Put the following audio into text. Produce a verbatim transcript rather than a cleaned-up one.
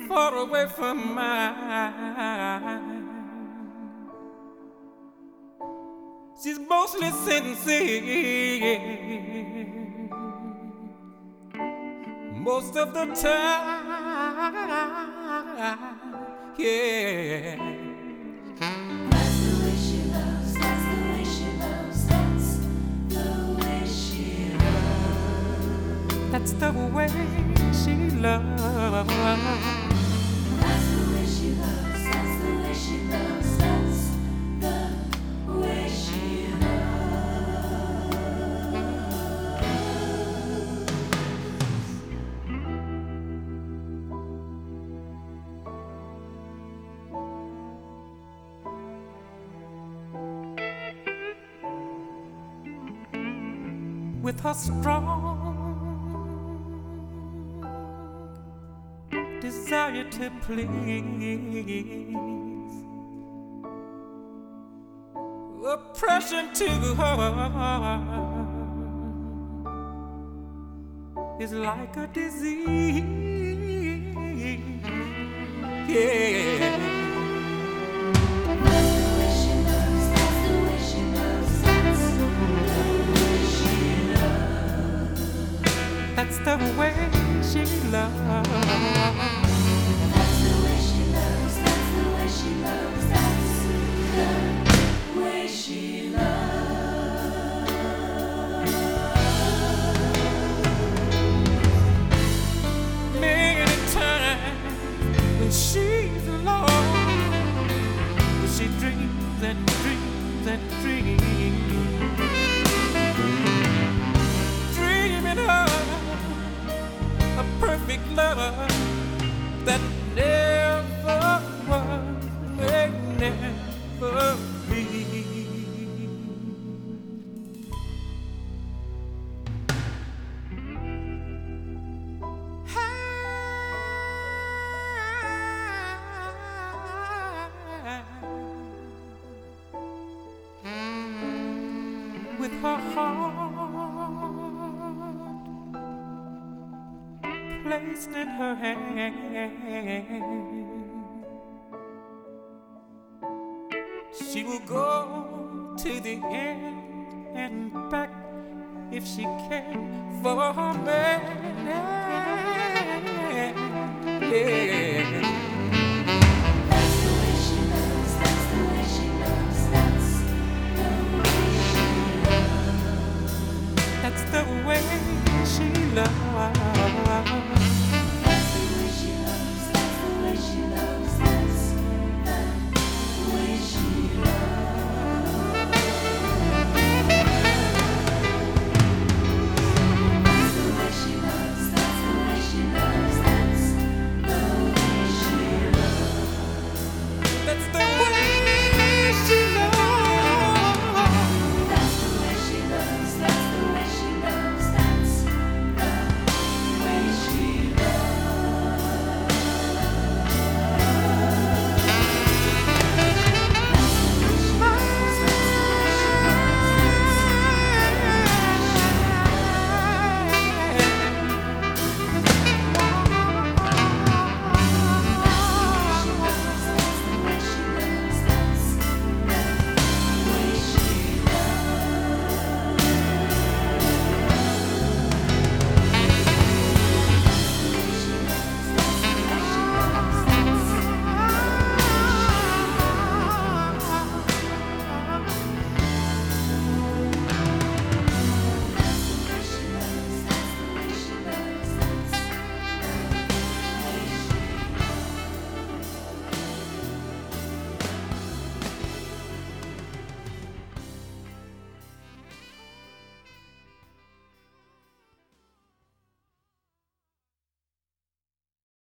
far away from mine. She's mostly sincere most of the time, yeah. That's the way she loves, that's the way she loves, that's the way she loves. That's the way she loves. That's the way she loves, that's the way she loves, that's the way she with her strong desire to please, oppression to her is like a disease, yeah. That's the way she loves. That's the way she loves, that's the way she loves, that's the way she loves. Many times when she's alone, she dreams and dreams and dreams, dreaming of a perfect love that never was, may never be. With her heart placed in her hand, she will go to the end and back if she can for her man, yeah. That's the way she loves, that's the way she loves, that's the way she loves. That's the way she loves.